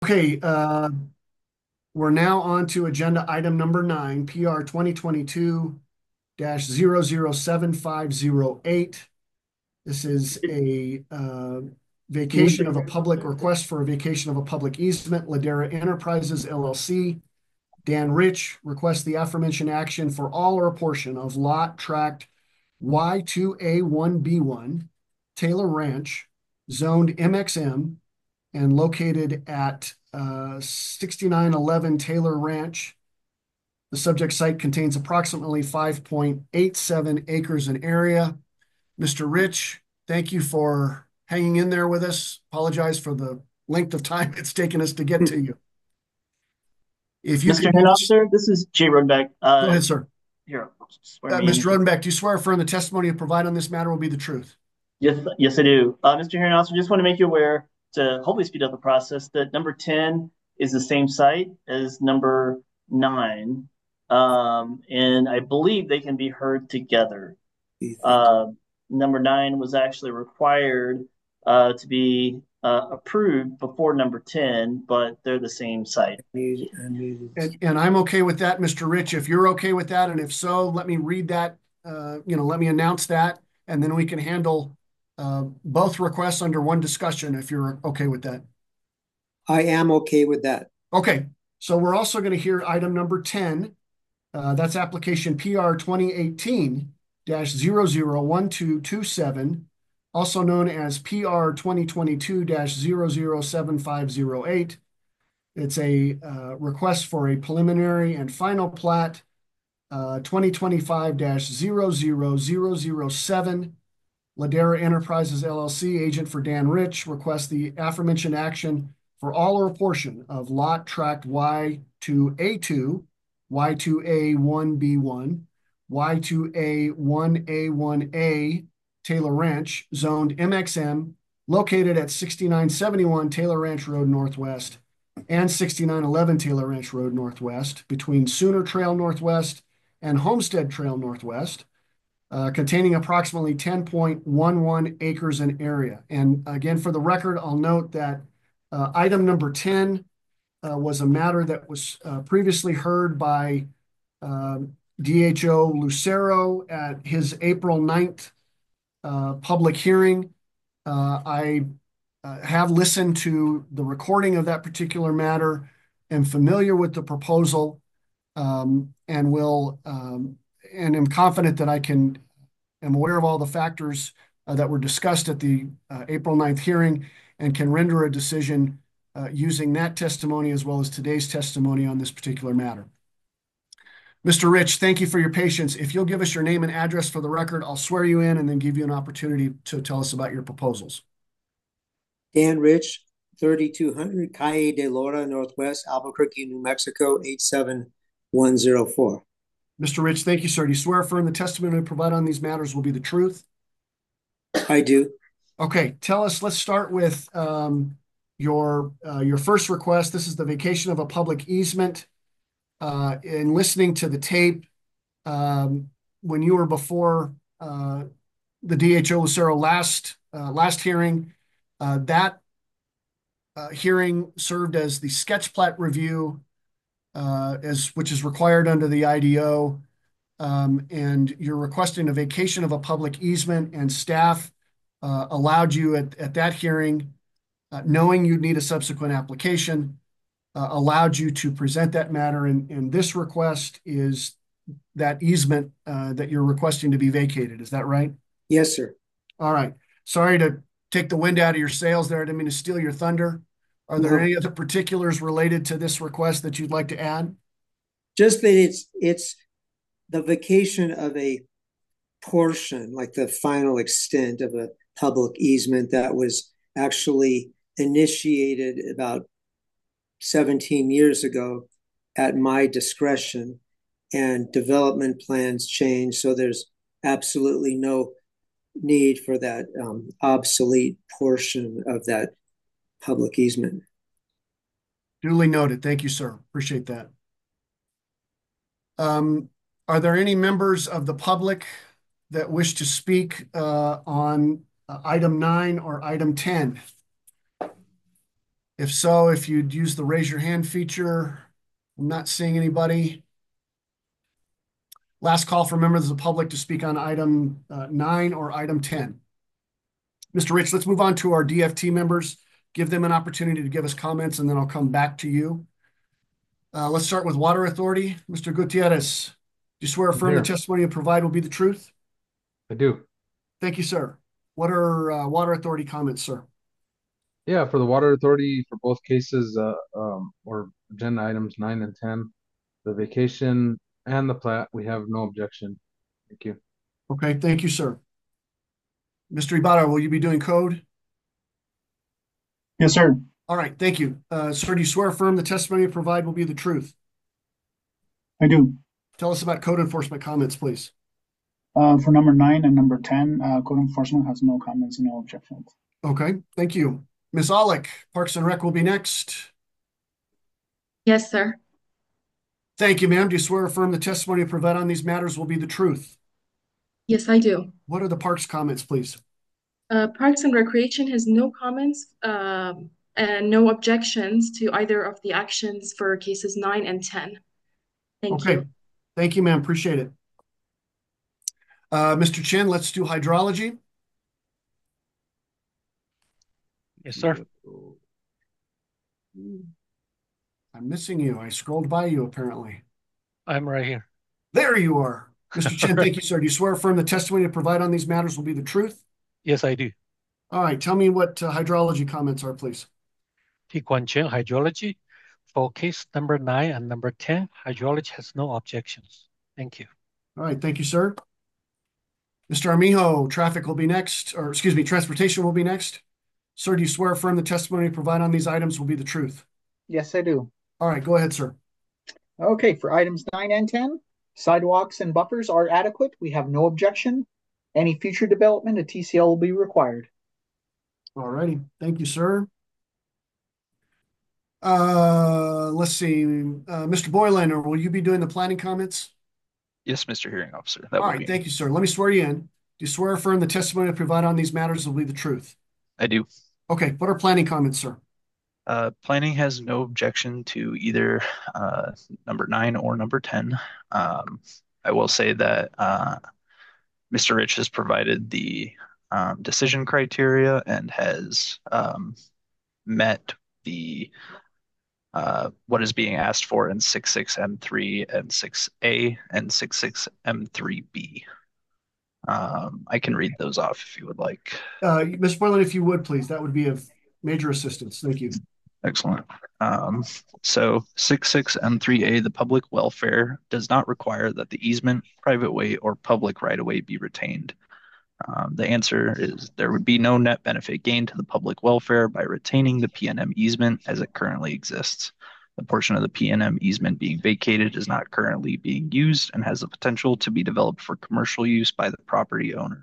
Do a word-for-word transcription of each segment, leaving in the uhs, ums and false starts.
Okay, uh, we're now on to agenda item number nine, P R twenty twenty-two dash zero zero seven five zero eight. This is a uh, vacation of a public request for a vacation of a public easement, Ladera Enterprises L L C. Dan Rich requests the aforementioned action for all or a portion of lot tract Y two A one B one, Taylor Ranch, zoned M X M, and located at uh, sixty-nine eleven Taylor Ranch. The subject site contains approximately five point eight seven acres in area. Mister Rich, thank you for hanging in there with us. Apologize for the length of time it's taken us to get to you. If you Mister could Head just Officer, this is Jay Rodenbeck. go Uh, ahead, sir. here, swear Uh, me Mister in. Rodenbeck, do you swear affirm the testimony you provide on this matter will be the truth? Yes, yes, I do. Uh, Mister Head Officer, just want to make you aware to hopefully speed up the process that number ten is the same site as number nine. Um, and I believe they can be heard together. Uh, Number nine was actually required uh, to be uh, approved before number ten, but they're the same site. And, and I'm okay with that, Mister Rich. If you're okay with that, and if so, let me read that, uh, you know, let me announce that, and then we can handle uh, both requests under one discussion if you're okay with that. I am okay with that. Okay, so we're also going to hear item number ten. Uh, that's application P R twenty eighteen dash zero zero one two two seven, also known as P R twenty twenty-two dash zero zero seven five zero eight. It's a uh, request for a preliminary and final plat, uh, twenty twenty-five dash zero zero zero zero seven. Ladera Enterprises L L C, agent for Dan Rich, requests the aforementioned action for all or a portion of lot tract Y two A two, Y two A one B one, Y two A one A one A, Taylor Ranch, zoned M X M, located at sixty-nine seventy-one Taylor Ranch Road Northwest and sixty-nine eleven Taylor Ranch Road Northwest, between Sooner Trail Northwest and Homestead Trail Northwest, uh, containing approximately ten point one one acres in area. And again, for the record, I'll note that uh, item number ten uh, was a matter that was uh, previously heard by um, D H O Lucero at his April ninth uh, public hearing. Uh, I uh, have listened to the recording of that particular matter, am familiar with the proposal, um, and will um, and am confident that I can am aware of all the factors uh, that were discussed at the uh, April ninth hearing and can render a decision uh, using that testimony as well as today's testimony on this particular matter. Mister Rich, thank you for your patience. If you'll give us your name and address for the record, I'll swear you in and then give you an opportunity to tell us about your proposals. Dan Rich, thirty-two hundred Calle de Lora Northwest, Albuquerque, New Mexico, eight seven one zero four. Mister Rich, thank you, sir. Do you swear affirm the testimony we provide on these matters will be the truth? I do. Okay, tell us, let's start with um, your uh, your first request. This is the vacation of a public easement. Uh, in listening to the tape, um, when you were before uh, the D H O Lucero last uh, last hearing, uh, that uh, hearing served as the sketch plat review, uh, as which is required under the I D O, um, and you're requesting a vacation of a public easement, and staff uh, allowed you at, at that hearing, uh, knowing you'd need a subsequent application, uh, allowed you to present that matter. And, and this request is that easement uh, that you're requesting to be vacated. Is that right? Yes, sir. All right. Sorry to take the wind out of your sails there. I didn't mean to steal your thunder. Are there No, any other particulars related to this request that you'd like to add? just that it's it's the vacation of a portion, like the final extent of a public easement that was actually initiated about seventeen years ago at my discretion, and development plans change. So there's absolutely no need for that um, obsolete portion of that public easement. Duly noted. Thank you, sir. Appreciate that. Um, are there any members of the public that wish to speak uh, on uh, item nine or item ten? If so, if you'd use the raise your hand feature. I'm not seeing anybody. Last call for members of the public to speak on item uh, nine or item ten. Mister Rich, let's move on to our D F T members. Give them an opportunity to give us comments, and then I'll come back to you. Uh, let's start with Water Authority. Mister Gutierrez, do you swear or affirm the testimony you provide will be the truth? I do. Thank you, sir. What are uh, Water Authority comments, sir? Yeah, for the Water Authority, for both cases, uh, um, or agenda items nine and ten, the vacation and the plat, we have no objection. Thank you. Okay, thank you, sir. Mister Ibarra, will you be doing code? Yes, sir. All right, thank you. Uh, sir, do you swear or affirm the testimony you provide will be the truth? I do. Tell us about code enforcement comments, please. Uh, for number nine and number ten, uh, code enforcement has no comments and no objections. Okay, thank you. Miz Aulick, Parks and Rec will be next. Yes, sir. Thank you, ma'am. Do you swear or affirm the testimony you provide on these matters will be the truth? Yes, I do. What are the Parks comments, please? Uh, Parks and Recreation has no comments um, and no objections to either of the actions for cases nine and ten. Thank Okay. you. Thank you, ma'am. Appreciate it. Uh, Mister Chen, let's do hydrology. Yes, sir. I'm missing you. I scrolled by you, apparently. I'm right here. There you are. Mister Chen, Right. thank you, sir. Do you swear or affirm the testimony you provide on these matters will be the truth? Yes, I do. All right. Tell me what uh, hydrology comments are, please. T. Guan Chen, Hydrology. For case number nine and number ten, Hydrology has no objections. Thank you. All right. Thank you, sir. Mister Armijo, traffic will be next, or excuse me, transportation will be next. Sir, do you swear or affirm the testimony you provide on these items will be the truth? Yes, I do. All right. Go ahead, sir. Okay, for items nine and ten, sidewalks and buffers are adequate. We have no objection. Any future development, a T C L will be required. All righty. Thank you, sir. Uh, let's see. Uh, Mister Boylander, will you be doing the planning comments? Yes, Mister Hearing Officer. That All will right. be. Thank you, sir. Let me swear you in. Do you swear or affirm the testimony you provide on these matters will be the truth? I do. Okay. What are planning comments, sir? Uh, planning has no objection to either uh, number nine or number ten. Um, I will say that uh, Mister Rich has provided the um, decision criteria and has um, met the uh, what is being asked for in six six M three and six A and six six M three B. Um, I can read those off if you would like. Uh, Miz Boylan, if you would, please, that would be of major assistance. Thank you. Excellent. Um, so six six M three A, the public welfare does not require that the easement, private way, or public right-of-way be retained. Um, the answer is there would be no net benefit gained to the public welfare by retaining the P N M easement as it currently exists. The portion of the P N M easement being vacated is not currently being used and has the potential to be developed for commercial use by the property owner.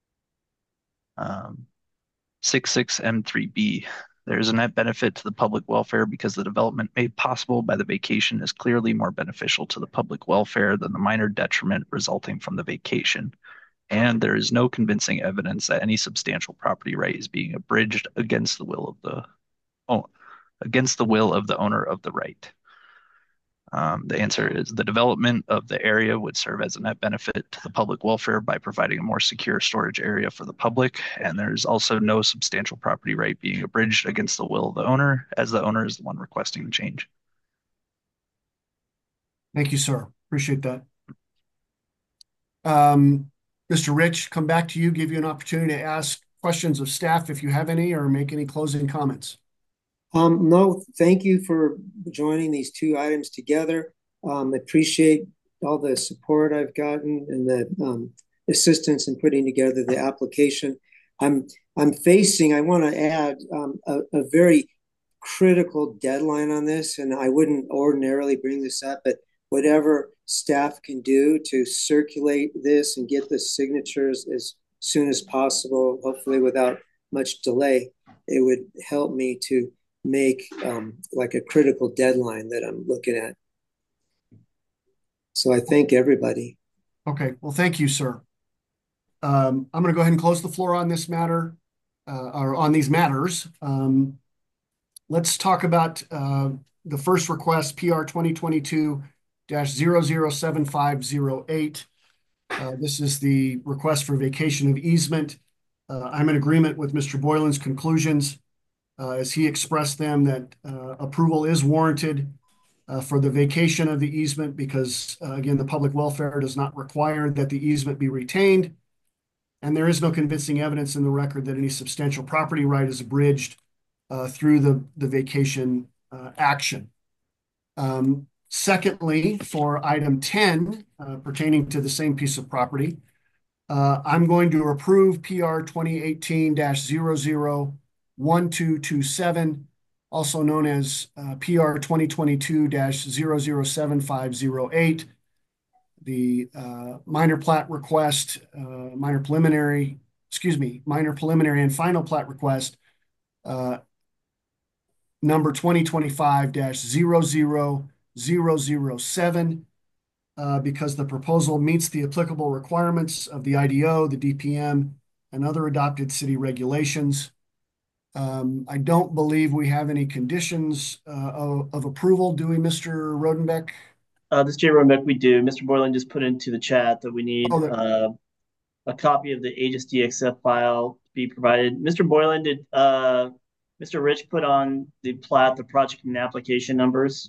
Um, six six M three B, there is a net benefit to the public welfare because the development made possible by the vacation is clearly more beneficial to the public welfare than the minor detriment resulting from the vacation. And there is no convincing evidence that any substantial property right is being abridged against the will of the oh, against the will of the owner of the right. Um, the answer is the development of the area would serve as a net benefit to the public welfare by providing a more secure storage area for the public, and there's also no substantial property right being abridged against the will of the owner, as the owner is the one requesting the change. Thank you, sir. Appreciate that. Um, Mister Rich, come back to you, give you an opportunity to ask questions of staff if you have any, or make any closing comments. Um, no, thank you for joining these two items together. Um, appreciate all the support I've gotten and the um, assistance in putting together the application. I'm I'm facing, I want to add um, a, a very critical deadline on this, and I wouldn't ordinarily bring this up, but whatever staff can do to circulate this and get the signatures as soon as possible, hopefully without much delay, it would help me to make um, like a critical deadline that I'm looking at. So I thank everybody. Okay, well, thank you, sir. Um, I'm going to go ahead and close the floor on this matter, uh, or on these matters. Um, let's talk about uh, the first request, P R twenty twenty-two dash zero zero seven five zero eight. Uh, this is the request for vacation of easement. Uh, I'm in agreement with Mister Boylan's conclusions uh, as he expressed them that uh, approval is warranted uh, for the vacation of the easement because, uh, again, the public welfare does not require that the easement be retained. And there is no convincing evidence in the record that any substantial property right is abridged uh, through the, the vacation uh, action. Um, secondly, for item ten, uh, pertaining to the same piece of property, uh, I'm going to approve P R twenty eighteen dash zero zero one two two seven, also known as uh, P R twenty twenty-two dash zero zero seven five zero eight, the uh, minor plat request, uh, minor preliminary, excuse me, minor preliminary and final plat request, uh, number twenty twenty-five dash zero zero zero zero seven, uh, because the proposal meets the applicable requirements of the I D O, the D P M, and other adopted city regulations. Um, I don't believe we have any conditions uh, of, of approval, do we, Mister Rodenbeck? Uh, this Jay Rodenbeck, we do. Mister Boylan just put into the chat that we need Oh, that- uh, a copy of the Aegis D X F file to be provided. Mister Boylan, did uh, Mister Rich put on the plat the project and application numbers?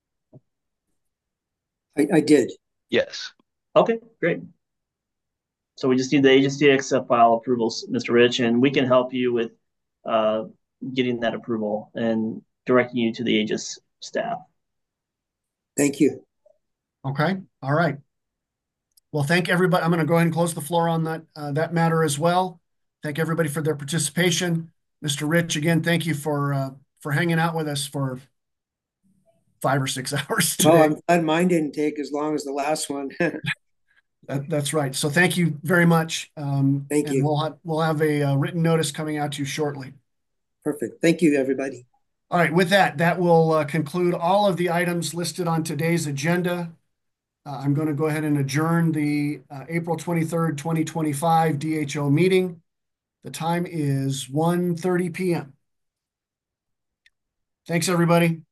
I, I did. Yes. Okay, great. So we just need the Aegis D X F file approvals, Mister Rich, and we can help you with uh, getting that approval and directing you to the Aegis staff. Thank you. Okay, all right. Well, thank everybody. I'm going to go ahead and close the floor on that uh, that matter as well. Thank everybody for their participation. Mister Rich, again, thank you for uh, for hanging out with us for five or six hours today. Oh, I'm glad mine didn't take as long as the last one. That, that's right. So thank you very much. Um, Thank and you. We'll have, we'll have a, uh written notice coming out to you shortly. Perfect. Thank you, everybody. All right. With that, that will uh, conclude all of the items listed on today's agenda. Uh, I'm going to go ahead and adjourn the uh, April twenty-third, twenty twenty-five D H O meeting. The time is one thirty p m Thanks, everybody.